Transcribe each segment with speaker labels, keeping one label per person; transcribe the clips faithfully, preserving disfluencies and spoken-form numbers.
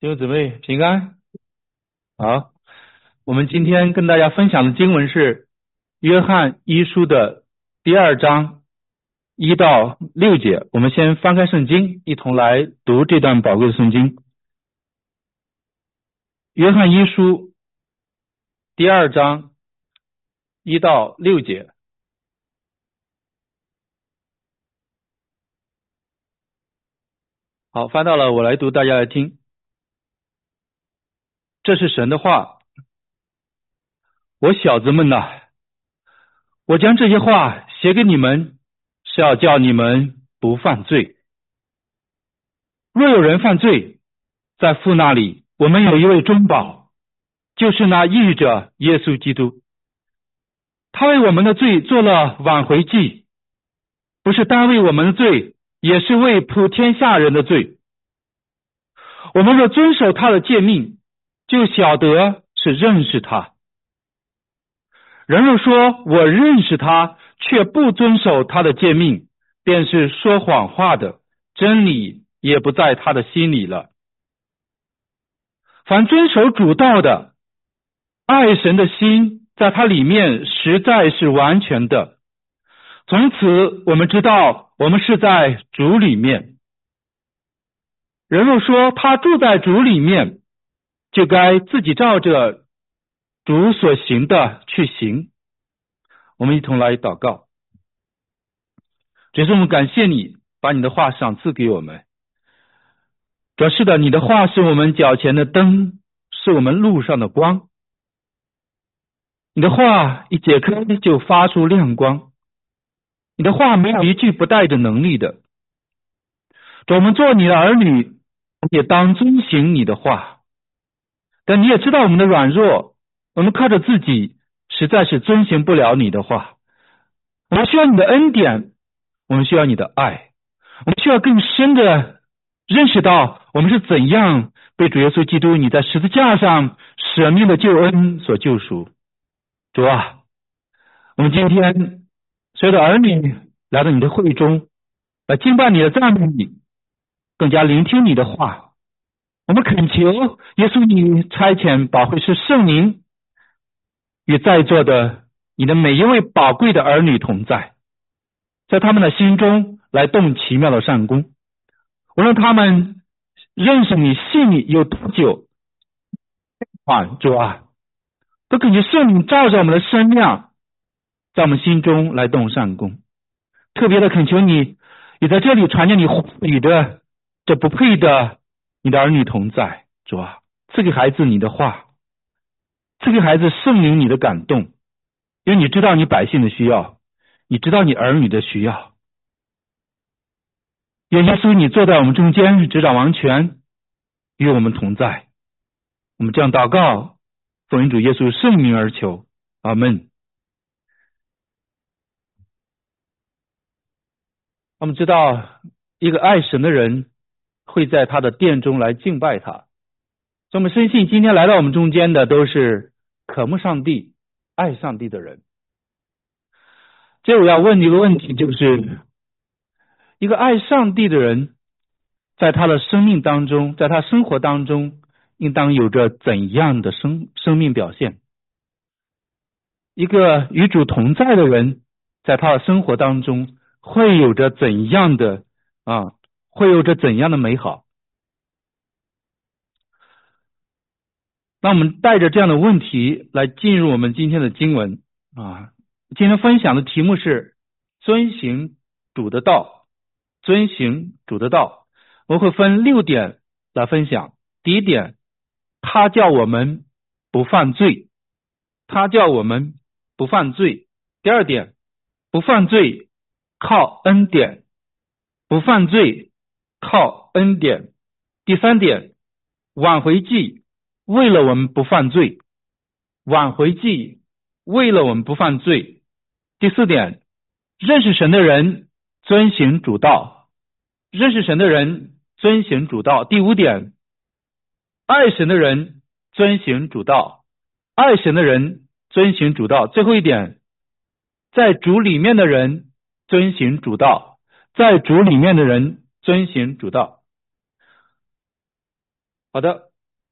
Speaker 1: 弟兄姊妹平安。好，我们今天跟大家分享的经文是约翰一书的第二章一到六节。我们先翻开圣经，一同来读这段宝贵的圣经。约翰一书第二章一到六节。好，翻到了，我来读，大家来听。这是神的话。我小子们呐，我将这些话写给你们，是要叫你们不犯罪。若有人犯罪，在父那里我们有一位中保，就是那义者耶稣基督。他为我们的罪做了挽回祭，不是单为我们的罪，也是为普天下人的罪。我们若遵守他的诫命，就晓得是认识他。人若说我认识他，却不遵守他的诫命，便是说谎话的，真理也不在他的心里了。凡遵守主道的，爱神的心在他里面实在是完全的。从此我们知道我们是在主里面。人若说他住在主里面，就该自己照着主所行的去行。我们一同来祷告。主耶稣，我们感谢你把你的话赏赐给我们。主，是的，你的话是我们脚前的灯，是我们路上的光。你的话一解开就发出亮光，你的话没有一句不带着能力的。主，我们做你的儿女，也当遵行你的话，但你也知道我们的软弱，我们靠着自己实在是遵行不了你的话。我们需要你的恩典，我们需要你的爱，我们需要更深的认识到我们是怎样被主耶稣基督你在十字架上舍命的救恩所救赎。主啊，我们今天所有的儿女来到你的会中，来敬拜你的赞美你，更加聆听你的话。我们恳求耶稣你差遣保惠师圣灵与在座的你的每一位宝贵的儿女同在，在他们的心中来动奇妙的善功。无论他们认识你信你有多久，主啊，都恳求圣灵照着我们的身量，在我们心中来动善功。特别的恳求你也在这里传讲你话语的这不配的你的儿女同在。主啊，赐给孩子你的话，赐给孩子圣灵你的感动，因为你知道你百姓的需要，你知道你儿女的需要。愿耶稣你坐在我们中间，执掌王权，与我们同在。我们这样祷告，奉主耶稣圣名而求，阿们。我们知道一个爱神的人会在他的殿中来敬拜他，所以我们深信今天来到我们中间的都是渴慕上帝爱上帝的人。这我要问一个问题，就是一个爱上帝的人在他的生命当中，在他生活当中应当有着怎样的生生命表现？一个与主同在的人在他的生活当中会有着怎样的啊？会有着怎样的美好？那我们带着这样的问题来进入我们今天的经文啊。今天分享的题目是遵行主的道，遵行主的道。我会分六点来分享。第一点，他叫我们不犯罪，他叫我们不犯罪。第二点，不犯罪靠恩典，不犯罪靠恩典。第三点，挽回祭为了我们不犯罪，挽回祭为了我们不犯罪。第四点，认识神的人遵行主道，认识神的人遵行主道。第五点，爱神的人遵行主道，爱神的人遵行主道。最后一点，在主里面的人遵行主道，在主里面的人遵行主道。好的，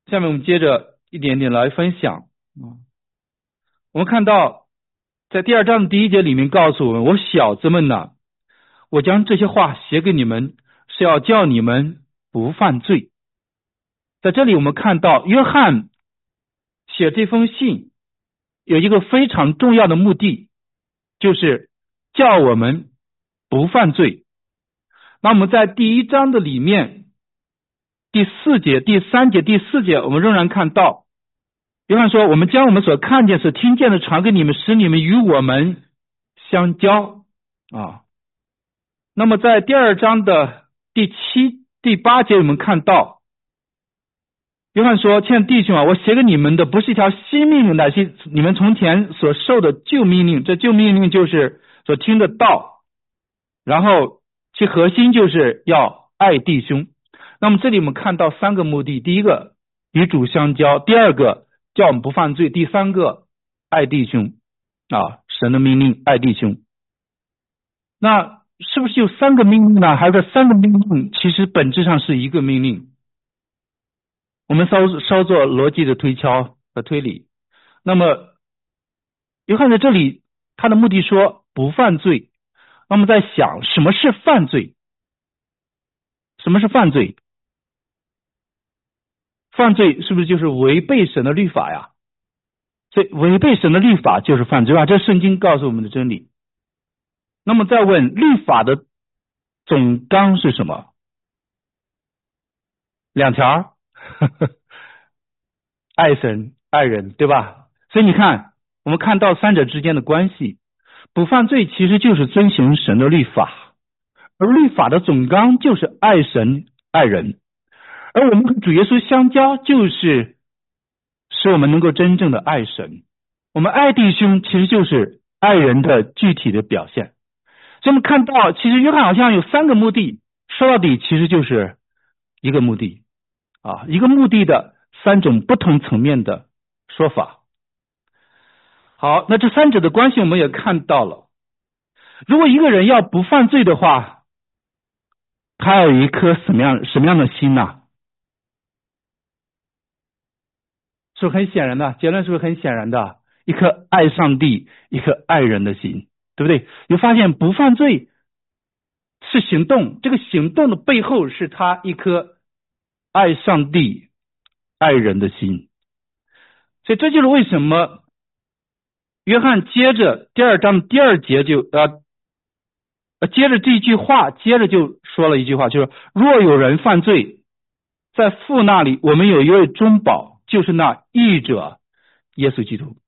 Speaker 1: 下面我们接着一点点来分享。我们看到在第二章的第一节里面告诉我们，我小子们呐，我将这些话写给你们，是要叫你们不犯罪。在这里我们看到约翰写这封信有一个非常重要的目的，就是叫我们不犯罪。那我们在第一章的里面第四节、第三节、第四节，我们仍然看到约翰说，我们将我们所看见、所听见的传给你们，使你们与我们相交啊。那么在第二章的第七、第八节，我们看到约翰说，亲爱的弟兄啊，我写给你们的不是一条新命令，乃是你们从前所受的旧命令。这旧命令就是所听的道，然后其核心就是要爱弟兄。那么这里我们看到三个目的，第一个与主相交，第二个叫我们不犯罪，第三个爱弟兄啊，神的命令爱弟兄。那是不是有三个命令呢？还是这三个命令其实本质上是一个命令？我们稍稍做逻辑的推敲和推理。那么约翰在这里他的目的说不犯罪，那么在想什么是犯罪？什么是犯罪？犯罪是不是就是违背神的律法呀？所以违背神的律法就是犯罪啊，这是圣经告诉我们的真理。那么再问，律法的总纲是什么？两条，呵呵，爱神爱人，对吧？所以你看，我们看到三者之间的关系，不犯罪其实就是遵行神的律法，而律法的总纲就是爱神爱人，而我们和主耶稣相交，就是使我们能够真正的爱神。我们爱弟兄其实就是爱人的具体的表现。所以我们看到，其实约翰好像有三个目的，说到底其实就是一个目的啊，一个目的的三种不同层面的说法。好，那这三者的关系我们也看到了。如果一个人要不犯罪的话，他要有一颗什么样什么样的心呢？是不是很显然的？结论是不是很显然的？一颗爱上帝、一颗爱人的心，对不对？你发现不犯罪是行动，这个行动的背后是他一颗爱上帝、爱人的心。所以这就是为什么约翰接着第二章第二节就呃接着这句话，接着就说了一句话，就是若有人犯罪，在父那里我们有一位中保，就是那义者耶稣基督。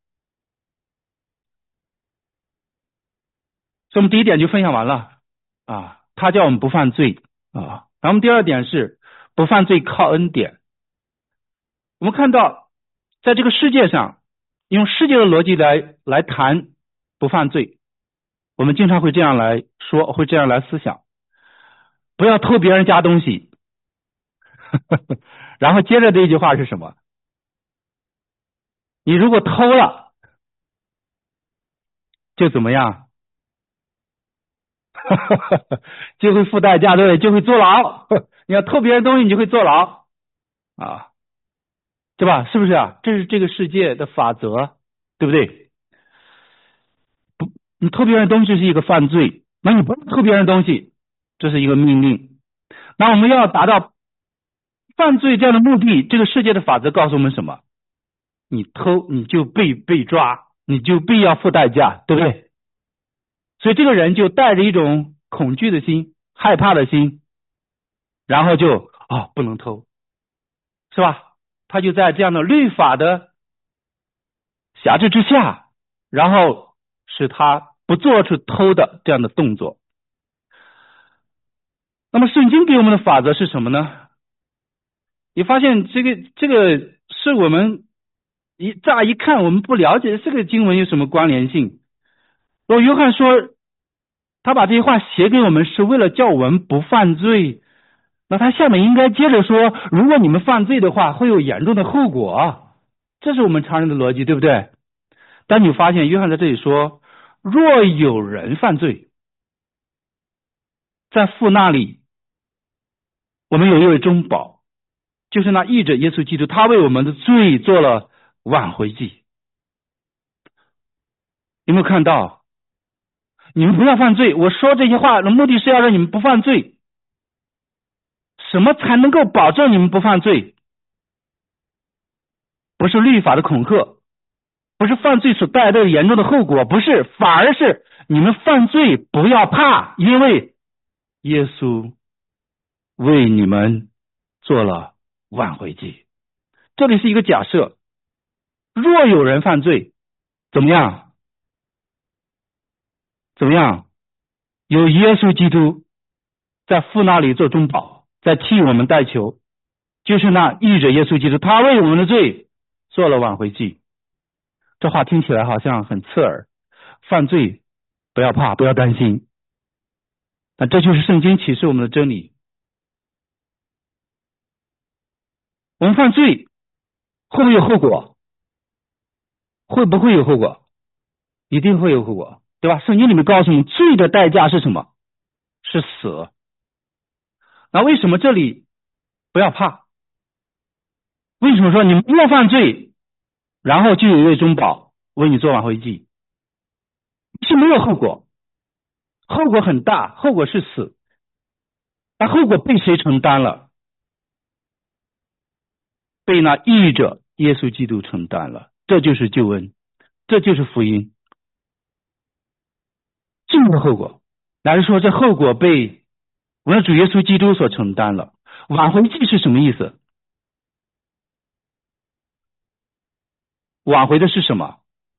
Speaker 1: 所以我们第一点就分享完了啊，他叫我们不犯罪啊。然后第二点是不犯罪靠恩典。我们看到在这个世界上，用世界的逻辑来来谈不犯罪，我们经常会这样来说，会这样来思想，不要偷别人家东西。然后接着这一句话是什么？你如果偷了就怎么样？就会付代价，对不对？就会坐牢。你要偷别人东西，你就会坐牢啊，对吧？是不是啊？这是这个世界的法则，对不对？不，你偷别人东西是一个犯罪，那你不偷别人东西，这是一个命令。那我们要达到犯罪这样的目的，这个世界的法则告诉我们什么？你偷你就被被抓，你就必要付代价，对不对？所以这个人就带着一种恐惧的心、害怕的心，然后就啊、哦、不能偷，是吧？他就在这样的律法的辖制之下，然后使他不做出偷的这样的动作。那么圣经给我们的法则是什么呢？你发现这个这个是我们一乍一看我们不了解这个经文有什么关联性。若约翰说他把这些话写给我们是为了叫我们不犯罪，那他下面应该接着说，如果你们犯罪的话会有严重的后果，这是我们常人的逻辑，对不对？但你发现约翰在这里说，若有人犯罪，在父那里我们有一位中保， 就是那义者耶稣基督，他为我们的罪做了挽回祭。有没有看到？你们不要犯罪，我说这些话的目的是要让你们不犯罪。什么才能够保证你们不犯罪？不是律法的恐吓，不是犯罪所带来的严重的后果，不是，反而是你们犯罪不要怕，因为耶稣为你们做了挽回祭。这里是一个假设，若有人犯罪，怎么样？怎么样？有耶稣基督在父那里做中保，在替我们代求，就是那义者耶稣基督，他为我们的罪做了挽回祭。这话听起来好像很刺耳，犯罪不要怕，不要担心。那这就是圣经启示我们的真理。我们犯罪会不会有后果？会不会有后果？一定会有后果，对吧？圣经里面告诉你，罪的代价是什么？是死。那为什么这里不要怕？为什么说你莫犯罪，然后就有一位中保为你做挽回祭？是没有后果，后果很大，后果是死。那后果被谁承担了？被那义者耶稣基督承担了。这就是救恩，这就是福音。这么个后果，乃是说这后果被我们的主耶稣基督所承担了。挽回祭是什么意思？挽回的是什么？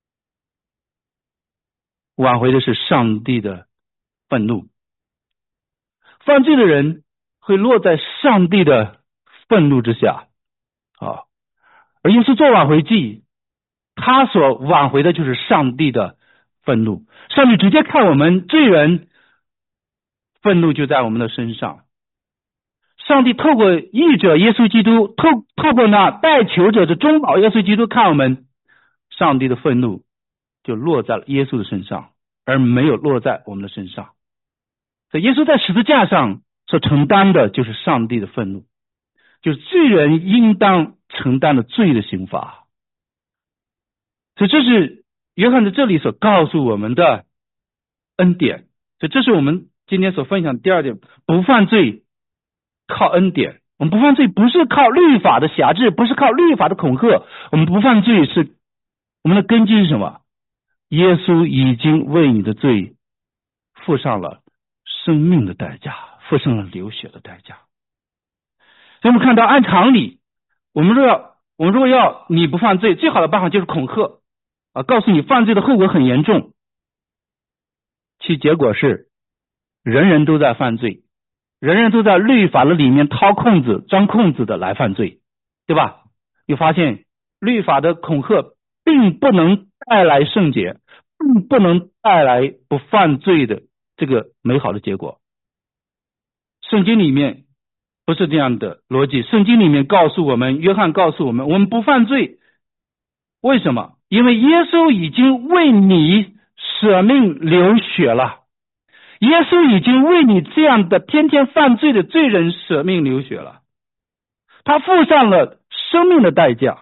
Speaker 1: 挽回的是上帝的愤怒。犯罪的人会落在上帝的愤怒之下啊，而耶稣做挽回祭，他所挽回的就是上帝的愤怒。上帝直接看我们罪人，愤怒就在我们的身上。上帝透过义者耶稣基督，透透过那代求者的中保耶稣基督看我们，上帝的愤怒就落在了耶稣的身上，而没有落在我们的身上。所以耶稣在十字架上所承担的就是上帝的愤怒，就是罪人应当承担的罪的刑罚。所以这是约翰在这里所告诉我们的恩典。所以这是我们今天所分享的第二点，不犯罪靠恩典。我们不犯罪不是靠律法的辖制，不是靠律法的恐吓，我们不犯罪是我们的根基是什么？耶稣已经为你的罪付上了生命的代价，付上了流血的代价。所以我们看到按常理，我们若要我们如果要你不犯罪，最好的办法就是恐吓啊，告诉你犯罪的后果很严重。其结果是人人都在犯罪，人人都在律法的里面掏空子钻空子的来犯罪，对吧？又发现律法的恐吓并不能带来圣洁，并不能带来不犯罪的这个美好的结果。圣经里面不是这样的逻辑，圣经里面告诉我们，约翰告诉我们，我们不犯罪。为什么？因为耶稣已经为你舍命流血了，耶稣已经为你这样的天天犯罪的罪人舍命流血了，他付上了生命的代价。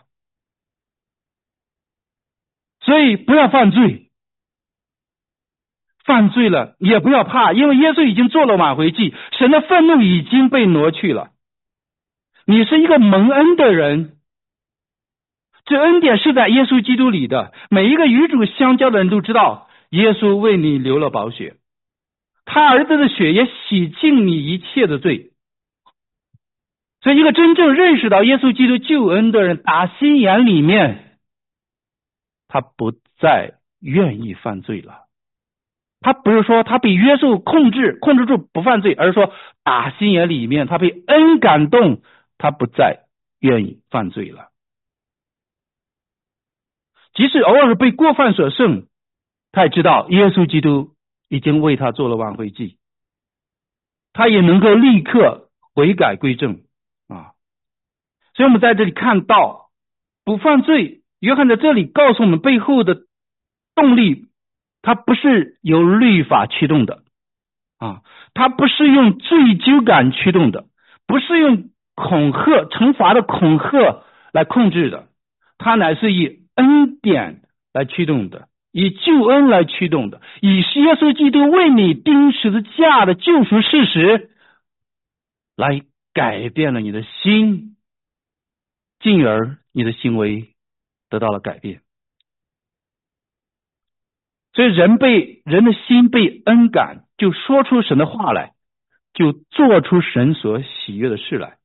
Speaker 1: 所以不要犯罪，犯罪了也不要怕，因为耶稣已经做了挽回祭，神的愤怒已经被挪去了。你是一个蒙恩的人，这恩典是在耶稣基督里的。每一个与主相交的人都知道，耶稣为你流了宝血，他儿子的血也洗净你一切的罪。所以一个真正认识到耶稣基督救恩的人，打心眼里面他不再愿意犯罪了。他不是说他被约束控制控制住不犯罪，而是说打心眼里面他被恩感动，他不再愿意犯罪了。即使偶尔被过犯所胜，他也知道耶稣基督已经为他做了挽回祭，他也能够立刻悔改归正啊。所以我们在这里看到不犯罪，约翰在这里告诉我们背后的动力，它不是由律法驱动的啊，它不是用罪疚感驱动的，不是用恐吓、惩罚的恐吓来控制的，它乃是以恩典来驱动的，以救恩来驱动的，以耶稣基督为你钉十字架的救赎事实来改变了你的心，进而你的行为得到了改变。所以人被人的心被恩感，就说出神的话来，就做出神所喜悦的事来。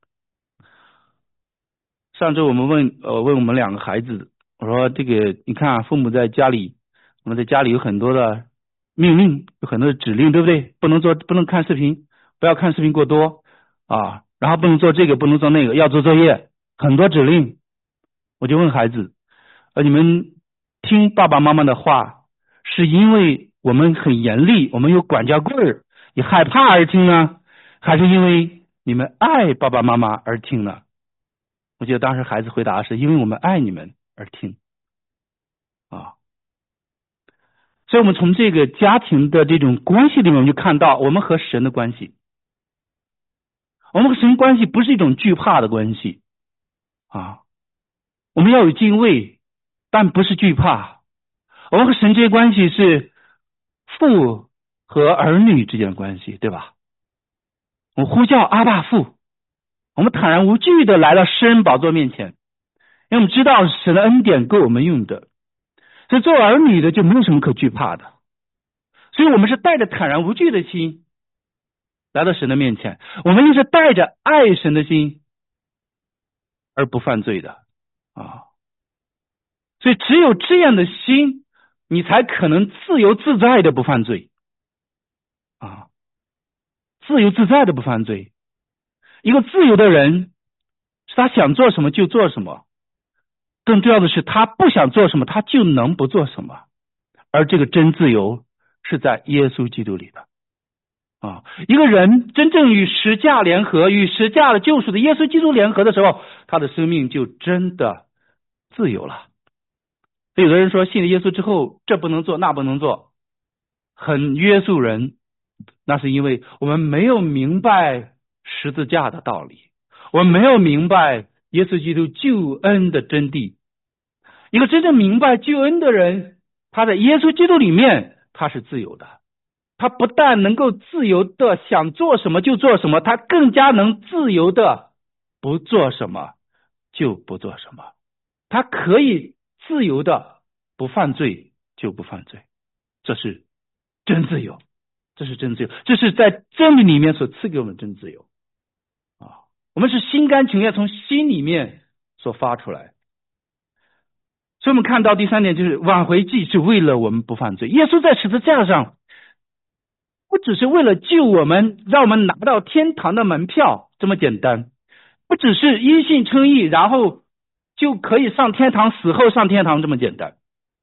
Speaker 1: 上周我们问呃问我们两个孩子，我说这个你看啊，父母在家里，我们在家里有很多的命令，有很多的指令，对不对？不能做，不能看视频，不要看视频过多啊，然后不能做这个，不能做那个，要做作业，很多指令。我就问孩子，呃，你们听爸爸妈妈的话，是因为我们很严厉，我们有管教棍儿，你害怕而听呢，还是因为你们爱爸爸妈妈而听呢？我记得当时孩子回答是因为我们爱你们而听啊。所以我们从这个家庭的这种关系里面，我们就看到我们和神的关系，我们和神关系不是一种惧怕的关系啊，我们要有敬畏，但不是惧怕。我们和神之间关系是父和儿女之间的关系，对吧？我们呼叫阿爸父，我们坦然无惧的来到施恩宝座面前，因为我们知道神的恩典够我们用的，所以做儿女的就没有什么可惧怕的。所以我们是带着坦然无惧的心来到神的面前，我们又是带着爱神的心而不犯罪的啊。所以只有这样的心，你才可能自由自在的不犯罪啊，自由自在的不犯罪。一个自由的人是他想做什么就做什么，更重要的是他不想做什么他就能不做什么，而这个真自由是在耶稣基督里的啊。一个人真正与十架联合，与十架的救赎的耶稣基督联合的时候，他的生命就真的自由了。有的人说信了耶稣之后这不能做那不能做，很约束人，那是因为我们没有明白十字架的道理，我们没有明白耶稣基督救恩的真谛。一个真正明白救恩的人，他在耶稣基督里面他是自由的，他不但能够自由的想做什么就做什么，他更加能自由的不做什么就不做什么，他可以自由的不犯罪就不犯罪，这是真自由，这是真自由，这是在真理里面所赐给我们真自由啊！我们是心甘情愿从心里面所发出来。所以我们看到第三点就是挽回祭是为了我们不犯罪。耶稣在十字架上不只是为了救我们，让我们拿到天堂的门票这么简单，不只是因信称义然后就可以上天堂，死后上天堂这么简单。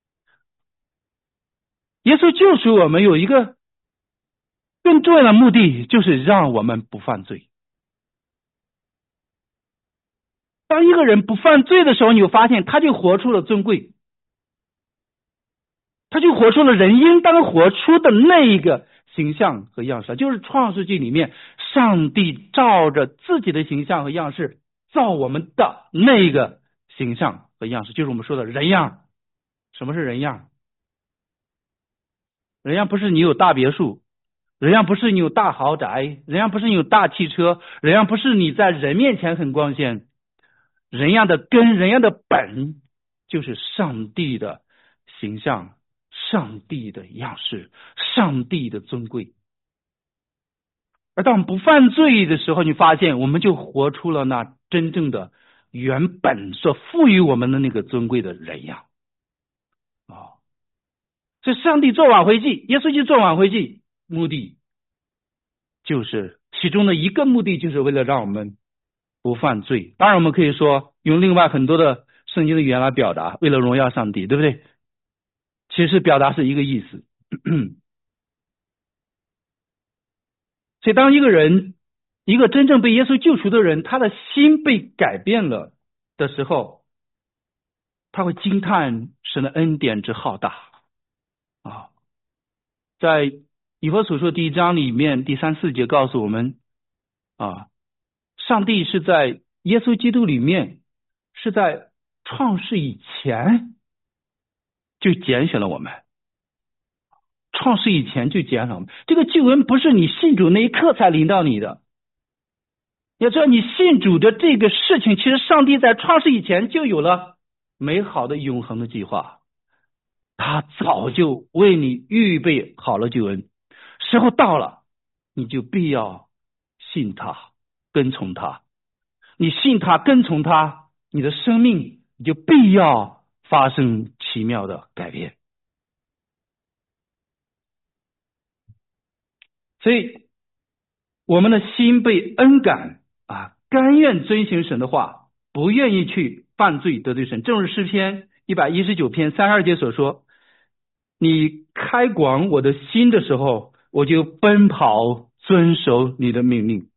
Speaker 1: 耶稣救赎我们有一个更重要的目的，就是让我们不犯罪。当一个人不犯罪的时候，你就发现他就活出了尊贵，他就活出了人应当活出的那一个形象和样式，就是创世纪里面上帝照着自己的形象和样式造我们的那个形象和样式，就是我们说的人样。什么是人样？人样不是你有大别墅，人样不是你有大豪宅，人样不是你有大汽车，人样不是你在人面前很光鲜。人样的根，人样的本就是上帝的形象，上帝的样式，上帝的尊贵。而当我们不犯罪的时候，你发现我们就活出了那真正的原本所赋予我们的那个尊贵的人样啊！所以上帝做挽回祭，耶稣就做挽回祭，目的就是其中的一个目的，就是为了让我们不犯罪。当然我们可以说用另外很多的圣经的语言来表达，为了荣耀上帝，对不对？其实表达是一个意思。所以当一个人，一个真正被耶稣救赎的人，他的心被改变了的时候，他会惊叹神的恩典之浩大啊！在以弗所书第一章里面第三四节告诉我们啊， 上帝是在耶稣基督里面，是在创世以前就拣选了我们，创世以前就拣选了我们。这个救恩不是你信主那一刻才临到你的，要知道你信主的这个事情，其实上帝在创世以前就有了美好的永恒的计划，他早就为你预备好了救恩，时候到了，你就必要信他，跟从他。你信他，跟从他，你的生命你就必要发生奇妙的改变。所以我们的心被恩感啊，甘愿遵行神的话，不愿意去犯罪得罪神。正如诗篇一百一十九篇三十二节所说，你开广我的心的时候，我就奔跑遵守你的命令。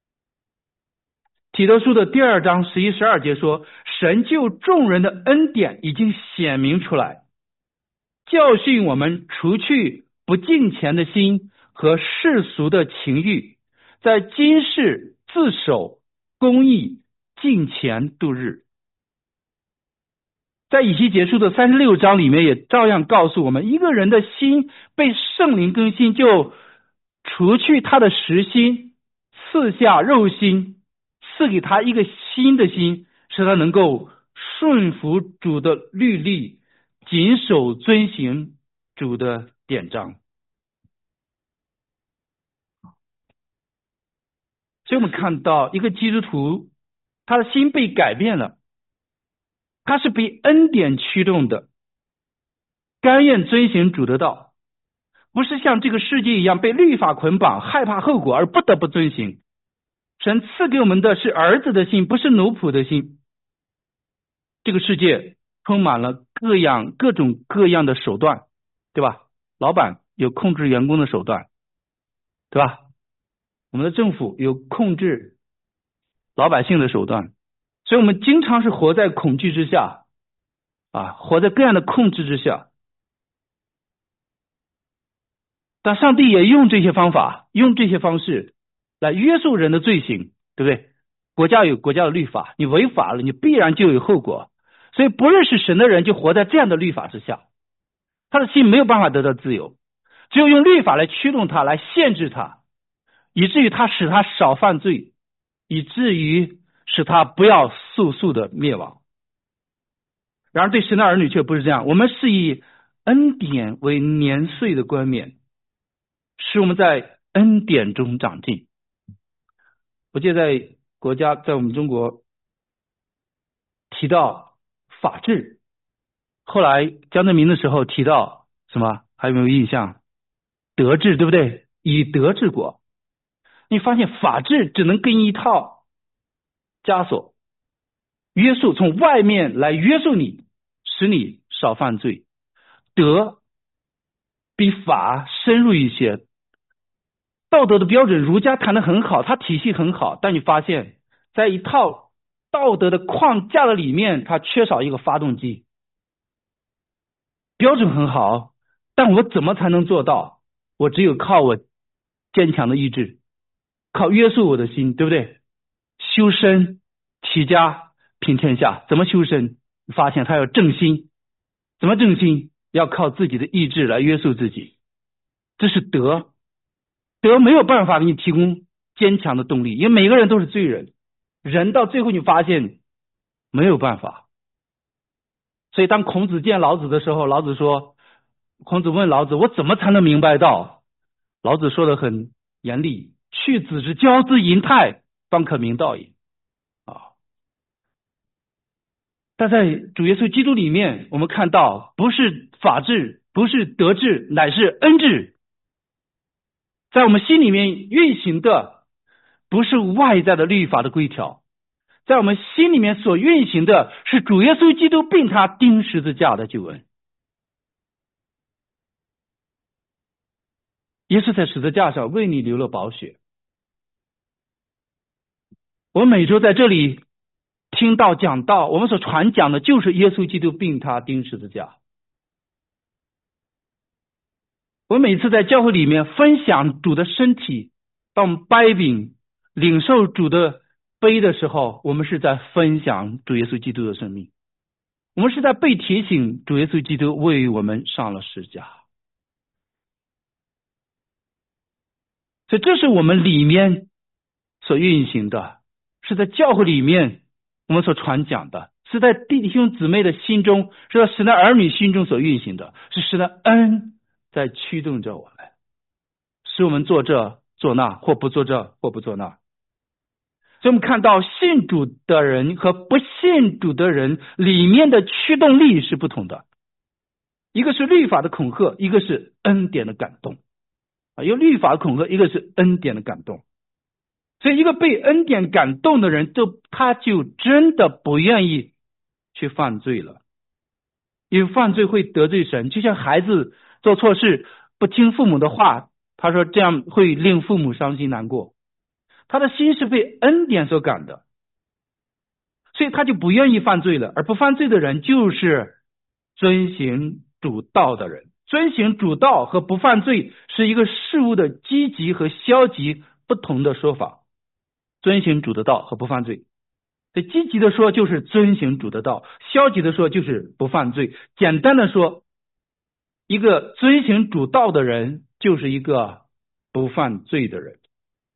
Speaker 1: 提多书的第二章十一十二节说，神救众人的恩典已经显明出来，教训我们除去不敬虔的心和世俗的情欲，在今世自守公义敬虔度日。在以西结书的三十六章里面也照样告诉我们，一个人的心被圣灵更新，就除去他的实心，赐下肉心，赐给他一个新的心，使他能够顺服主的律例，谨守遵行主的典章。所以我们看到一个基督徒，他的心被改变了，他是被恩典驱动的，甘愿遵行主的道，不是像这个世界一样被律法捆绑，害怕后果而不得不遵行。神赐给我们的是儿子的心，不是奴仆的心。这个世界充满了各样各种各样的手段，对吧？老板有控制员工的手段，对吧？我们的政府有控制老百姓的手段，所以我们经常是活在恐惧之下啊，活在各样的控制之下。但上帝也用这些方法，用这些方式来约束人的罪行，对不对？国家有国家的律法，你违法了，你必然就有后果。所以不认识神的人就活在这样的律法之下，他的心没有办法得到自由，只有用律法来驱动他，来限制他，以至于他使他少犯罪，以至于使他不要速速的灭亡。然而对神的儿女却不是这样，我们是以恩典为年岁的冠冕，使我们在恩典中长进。我记得在国家，在我们中国提到法治，后来江泽民的时候提到什么？还有没有印象？德治，对不对？以德治国。你发现法治只能跟一套枷锁约束，从外面来约束你，使你少犯罪。德比法深入一些，道德的标准儒家谈得很好，它体系很好，但你发现在一套道德的框架的里面，它缺少一个发动机。标准很好，但我怎么才能做到？我只有靠我坚强的意志，靠约束我的心，对不对？修身齐家平天下，怎么修身？发现他要正心，怎么正心？要靠自己的意志来约束自己，这是德。德没有办法给你提供坚强的动力，因为每个人都是罪人，人到最后你发现没有办法。所以当孔子见老子的时候，老子说，孔子问老子，我怎么才能明白道？老子说的很严厉，去子之教之淫态，方可明道也。啊，但在主耶稣基督里面，我们看到不是法治，不是德治，乃是恩治。在我们心里面运行的不是外在的律法的规条，在我们心里面所运行的是主耶稣基督并他钉十字架的救恩。耶稣在十字架上为你流了宝血。我们每周在这里听到讲道，我们所传讲的就是耶稣基督并他钉十字架。我每次在教会里面分享主的身体，当我们掰饼领受主的悲的时候，我们是在分享主耶稣基督的生命，我们是在被提醒主耶稣基督为我们上了十字架。所以这是我们里面所运行的，是在教会里面我们所传讲的，是在弟兄姊妹的心中，是在神的儿女心中所运行的，是神的恩在驱动着我们，使我们做这做那，或不做这或不做那。所以我们看到信主的人和不信主的人里面的驱动力是不同的，一个是律法的恐吓，一个是恩典的感动啊，有律法的恐吓，一个是恩典的感动。所以一个被恩典感动的人，就他就真的不愿意去犯罪了，因为犯罪会得罪神，就像孩子做错事不听父母的话，他说这样会令父母伤心难过，他的心是被恩典所感的，所以他就不愿意犯罪了。而不犯罪的人就是遵行主道的人。遵行主道和不犯罪是一个事物的积极和消极不同的说法。遵行主的道和不犯罪，积极的说就是遵行主的道，消极的说就是不犯罪。简单的说，一个遵行主道的人就是一个不犯罪的人。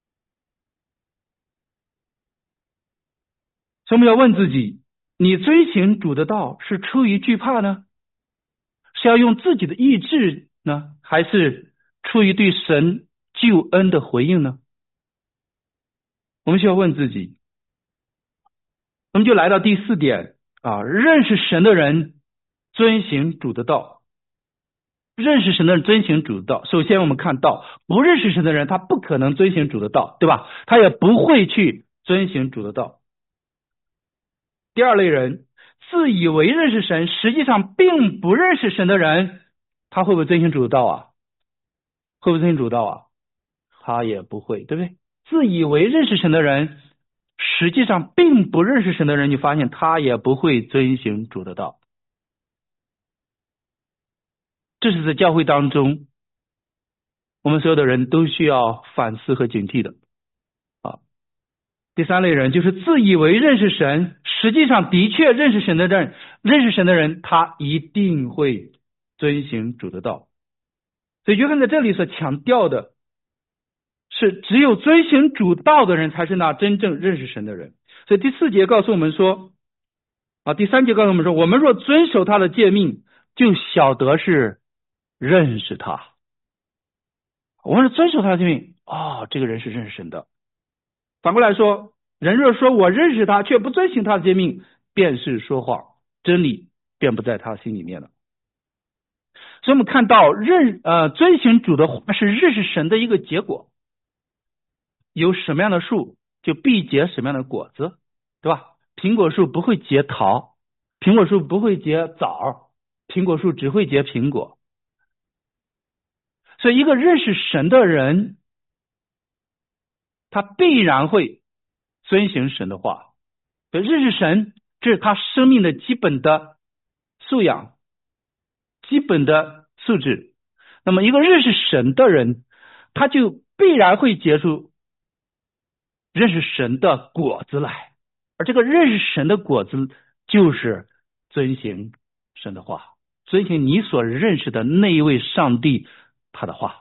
Speaker 1: 所以我们要问自己，你遵行主的道是出于惧怕呢？是要用自己的意志呢？还是出于对神救恩的回应呢？我们需要问自己。我们就来到第四点啊，认识神的人遵行主的道。认识神的人遵行主的道，首先我们看到不认识神的人他不可能遵行主的道，对吧？他也不会去遵行主的道。第二类人，自以为认识神，实际上并不认识神的人，他会不会遵行主的道啊？会不会遵行主的道啊？他也不会，对不对？自以为认识神的人，实际上并不认识神的人，你发现他也不会遵行主的道。这是在教会当中我们所有的人都需要反思和警惕的啊。第三类人就是自以为认识神，实际上的确认识神的人，认识神的人他一定会遵行主的道。所以约翰在这里所强调的是，只有遵行主道的人才是那真正认识神的人。所以第四节告诉我们说啊，第三节告诉我们说，我们若遵守他的诫命，就晓得是认识他。我们是遵守他的诫命，哦，这个人是认识神的。反过来说，人若说我认识他，却不遵行他的诫命，便是说谎，真理便不在他心里面了。所以我们看到认呃遵行主的话是认识神的一个结果。有什么样的树就必结什么样的果子，对吧？苹果树不会结桃，苹果树不会结枣，苹果树只会结苹果。所以一个认识神的人，他必然会遵行神的话。所以认识神，这是他生命的基本的素养，基本的素质。那么一个认识神的人，他就必然会结出认识神的果子来，而这个认识神的果子就是遵行神的话，遵行你所认识的那一位上帝他的话。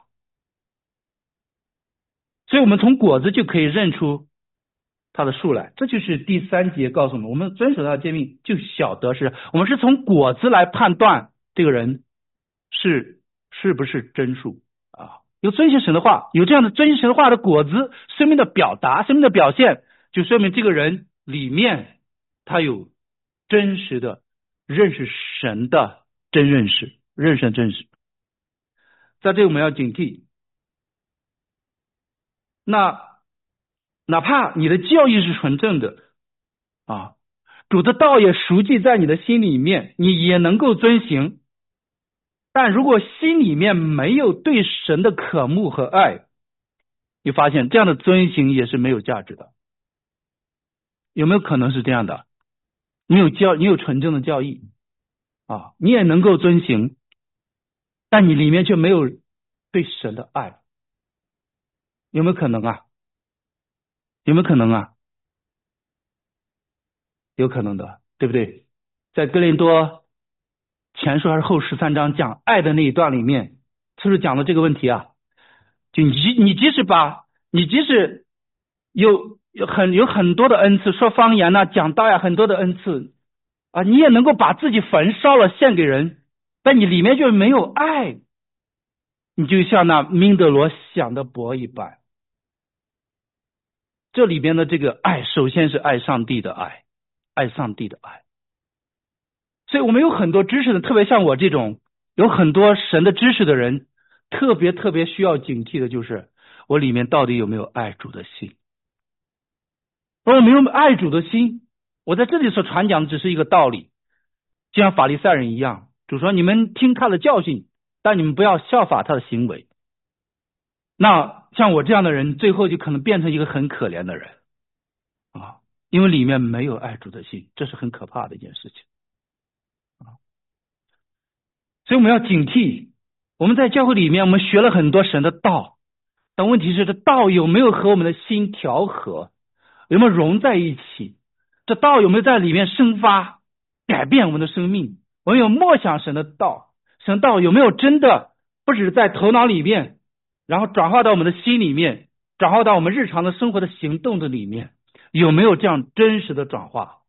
Speaker 1: 所以我们从果子就可以认出他的树来，这就是第三节告诉我们，我们遵守他的诫命就晓得是我们是从果子来判断这个人是是不是真树啊。有遵行神的话，有这样的遵行神的话的果子，生命的表达，生命的表现，就说明这个人里面他有真实的认识神的真认识，认识的真实。在这里我们要警惕，那哪怕你的教义是纯正的啊，主的道也熟记在你的心里面，你也能够遵行，但如果心里面没有对神的渴慕和爱，你发现这样的遵行也是没有价值的。有没有可能是这样的？你有教，你有纯正的教义啊，你也能够遵行，但你里面却没有对神的爱，有没有可能啊？有没有可能啊？ 有可能的，对不对？在哥林多前书还是后十三章讲爱的那一段里面，是不是讲了这个问题啊？就你你即使把你即使有有很有很多的恩赐，说方言呐、讲道呀，很多的恩赐啊，你也能够把自己焚烧了献给人，但你里面就没有爱，你就像那明德罗想的博一般。这里边的这个爱，首先是爱上帝的爱，爱上帝的爱。所以我们有很多知识的，特别像我这种有很多神的知识的人，特别特别需要警惕的就是我里面到底有没有爱主的心。如果没有爱主的心，我在这里所传讲的只是一个道理，就像法利赛人一样，主说你们听他的教训，但你们不要效法他的行为。那像我这样的人，最后就可能变成一个很可怜的人啊，因为里面没有爱主的心，这是很可怕的一件事情啊。所以我们要警惕，我们在教会里面，我们学了很多神的道，但问题是这道有没有和我们的心调和，有没有融在一起？这道有没有在里面生发，改变我们的生命？我们有默想神的道，神道有没有真的不只是在头脑里面，然后转化到我们的心里面，转化到我们日常的生活的行动的里面，有没有这样真实的转化？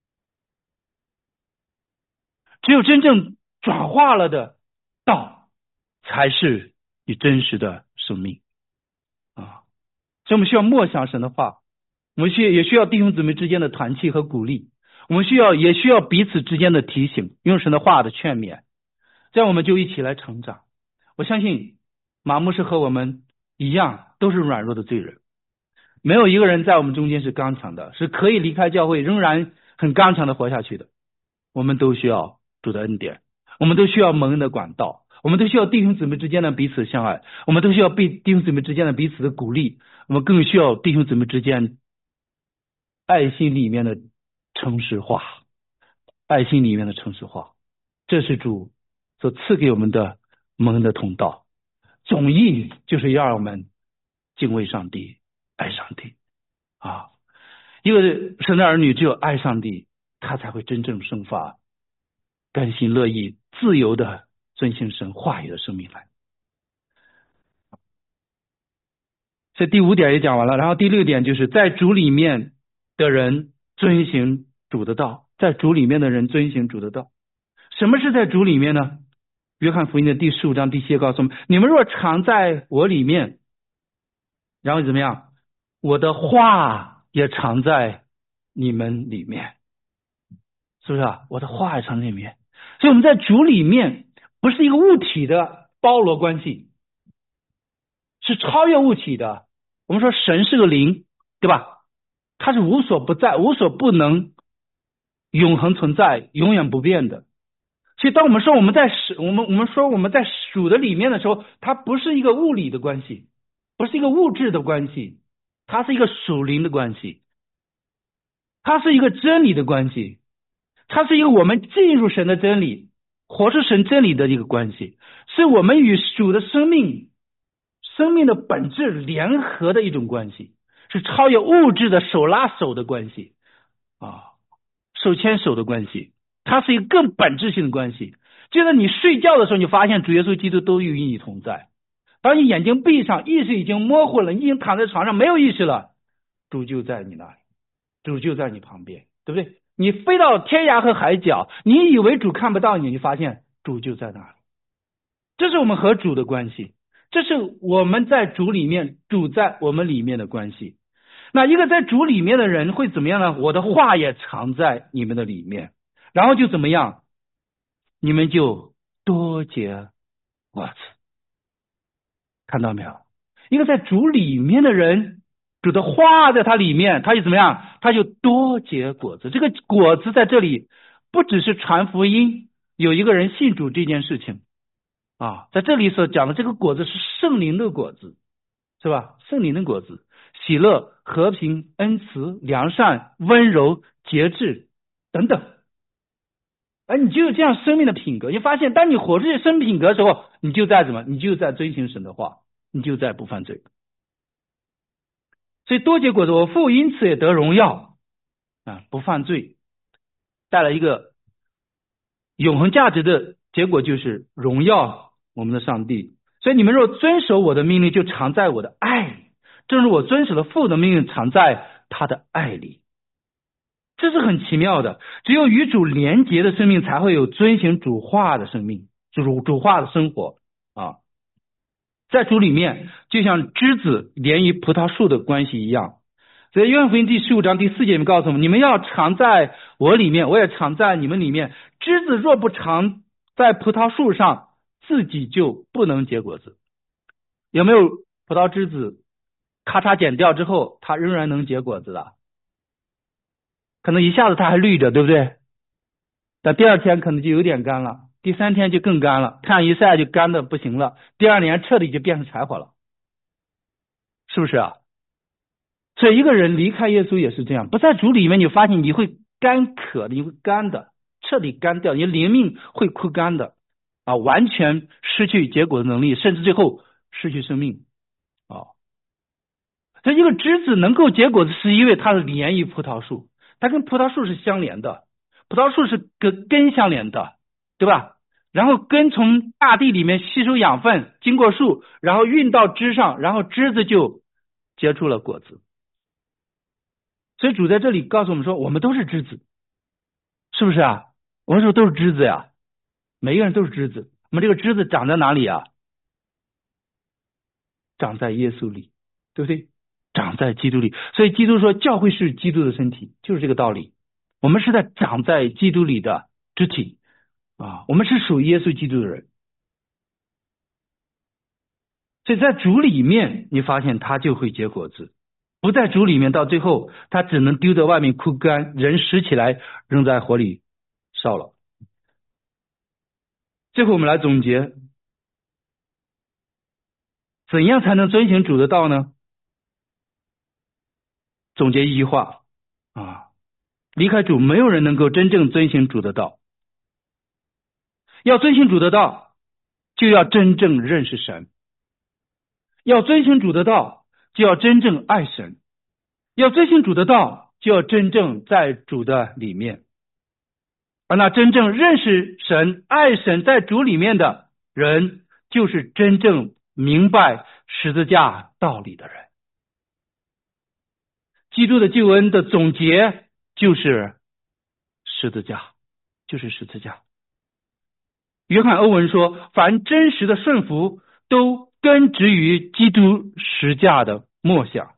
Speaker 1: 只有真正转化了的道，才是你真实的生命啊！所以我们需要默想神的话，我们需要也需要弟兄姊妹之间的团契和鼓励，我们需要也需要彼此之间的提醒，用神的话的劝勉，这样我们就一起来成长。我相信马牧师和我们一样，都是软弱的罪人，没有一个人在我们中间是刚强的，是可以离开教会仍然很刚强的活下去的。我们都需要主的恩典，我们都需要蒙恩的管道，我们都需要弟兄姊妹之间的彼此相爱，我们都需要被弟兄姊妹之间的彼此的鼓励，我们更需要弟兄姊妹之间爱心里面的诚实话，爱心里面的诚实话，这是主所赐给我们的蒙恩的通道。总意就是要让我们敬畏上帝，爱上帝啊！一个神的儿女只有爱上帝，他才会真正生发甘心乐意自由的遵行神话语的生命来。所以第五点也讲完了，然后第六点就是在主里面的人遵行主的道，在主里面的人遵行主的道。什么是在主里面呢？约翰福音的第十五章第七节告诉我们，你们若常在我里面，然后怎么样，我的话也常在你们里面，是不是啊？我的话也常在里面。所以我们在主里面不是一个物体的包罗关系，是超越物体的。我们说神是个灵，对吧？它是无所不在，无所不能，永恒存在，永远不变的。所以当我们说我们在我们我们说我们在属的里面的时候，它不是一个物理的关系，不是一个物质的关系，它是一个属灵的关系，它是一个真理的关系，它是一个我们进入神的真理，活出神真理的一个关系，是我们与主的生命生命的本质联合的一种关系，是超越物质的手拉手的关系啊，手牵手的关系，它是一个更本质性的关系。就在你睡觉的时候，你发现主耶稣基督都与你同在。当你眼睛闭上，意识已经模糊了，你已经躺在床上没有意识了，主就在你那里，主就在你旁边，对不对？你飞到天涯和海角，你以为主看不到你，你发现主就在那里。这是我们和主的关系，这是我们在主里面，主在我们里面的关系。那一个在主里面的人会怎么样呢？我的话也藏在你们的里面，然后就怎么样？你们就多结果子。看到没有？一个在主里面的人，主的话在他里面，他就怎么样？他就多结果子。这个果子在这里不只是传福音，有一个人信主这件事情啊，在这里所讲的这个果子是圣灵的果子，是吧？圣灵的果子，喜乐、和平、恩慈、良善、温柔、节制等等。而你就有这样生命的品格，你发现当你活出这生命品格的时候，你就在怎么？你就在遵行神的话，你就在不犯罪。所以多结果子，我父因此也得荣耀啊，不犯罪带来一个永恒价值的结果，就是荣耀我们的上帝。所以你们若遵守我的命令，就常在我的爱里，正如我遵守了父的命令，常在他的爱里。这是很奇妙的，只有与主连结的生命才会有遵行主话的生命，主主话的生活啊。在主里面，就像枝子连于葡萄树的关系一样。所以约翰福音第十五章第四节里面告诉我们，你们要常在我里面，我也常在你们里面。枝子若不常在葡萄树上，自己就不能结果子。有没有葡萄枝子咔嚓剪掉之后，它仍然能结果子的？可能一下子它还绿着，对不对？但第二天可能就有点干了，第三天就更干了，太阳一晒就干的不行了，第二年彻底就变成柴火了，是不是啊？所以一个人离开耶稣也是这样，不在主里面，你发现你会干渴的，你会干的，彻底干掉，你灵命会枯干的啊，完全失去结果的能力，甚至最后失去生命啊。这一个枝子能够结果子，是因为它是连于葡萄树，它跟葡萄树是相连的，葡萄树是跟根相连的，对吧？然后根从大地里面吸收养分，经过树，然后运到枝上，然后枝子就结出了果子。所以主在这里告诉我们说，我们都是枝子，是不是啊？我们说都是枝子呀，每一个人都是枝子。我们这个枝子长在哪里啊？长在耶稣里，对不对？长在基督里。所以基督说教会是基督的身体，就是这个道理。我们是在长在基督里的肢体啊，我们是属于耶稣基督的人。所以在主里面，你发现他就会结果子。不在主里面，到最后他只能丢在外面枯干，人拾起来扔在火里烧了。最后我们来总结，怎样才能遵行主的道呢？总结一句话啊，离开主，没有人能够真正遵行主的道。要遵行主的道，就要真正认识神；要遵行主的道，就要真正爱神；要遵行主的道，就要真正在主的里面。而那真正认识神、爱神在主里面的人，就是真正明白十字架道理的人。基督的救恩的总结就是十字架，就是十字架。约翰·欧文说，凡真实的顺服都根植于基督十架的默想。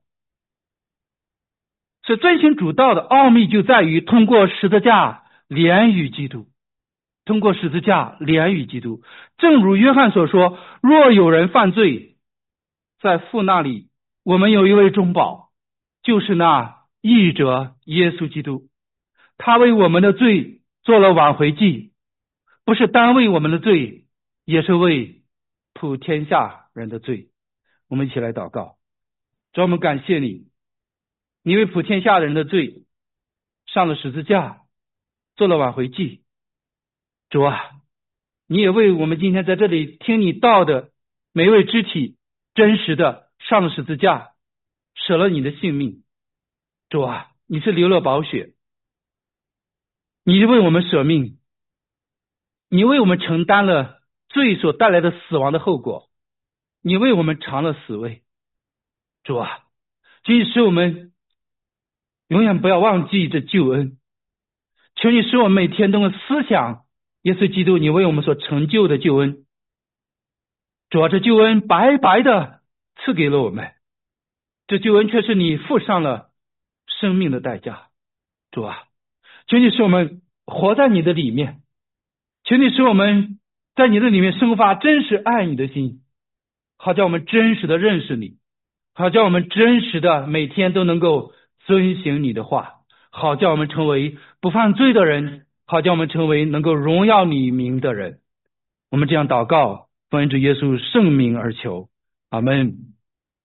Speaker 1: 所以遵行主道的奥秘就在于通过十字架连于基督，通过十字架连于基督。正如约翰所说，若有人犯罪，在父那里我们有一位中保，就是那义者耶稣基督，他为我们的罪做了挽回祭，不是单为我们的罪，也是为普天下人的罪。我们一起来祷告。主，我们感谢你，你为普天下人的罪上了十字架，做了挽回祭。主啊，你也为我们今天在这里听你道的每一位肢体真实的上了十字架，舍了你的性命。主啊，你是流了宝血，你是为我们舍命，你为我们承担了罪所带来的死亡的后果，你为我们尝了死味。主啊，求你使我们永远不要忘记这救恩，求你使我们每天都能思想耶稣基督你为我们所成就的救恩。主啊，这救恩白白的赐给了我们，这救恩却是你付上了生命的代价。主啊，求你使我们活在你的里面，求你使我们在你的里面生发真实爱你的心，好叫我们真实的认识你，好叫我们真实的每天都能够遵行你的话，好叫我们成为不犯罪的人，好叫我们成为能够荣耀你名的人。我们这样祷告，奉主耶稣圣名而求，阿们。